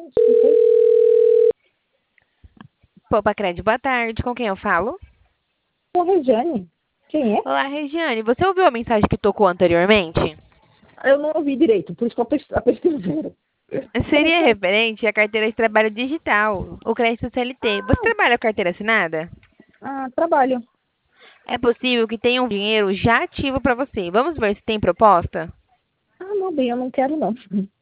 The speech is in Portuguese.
Desculpa. Poupa Crédito, boa tarde. Com quem eu falo? Ô, Regiane, quem é? Olá, Regiane. Você ouviu a mensagem que tocou anteriormente? Eu não ouvi direito, por isso que eu apertei zero. Seria referente à carteira de trabalho digital, o crédito CLT. Você trabalha com carteira assinada? Trabalho. É possível que tenha um dinheiro já ativo para você. Vamos ver se tem proposta? Não, bem, eu não quero não.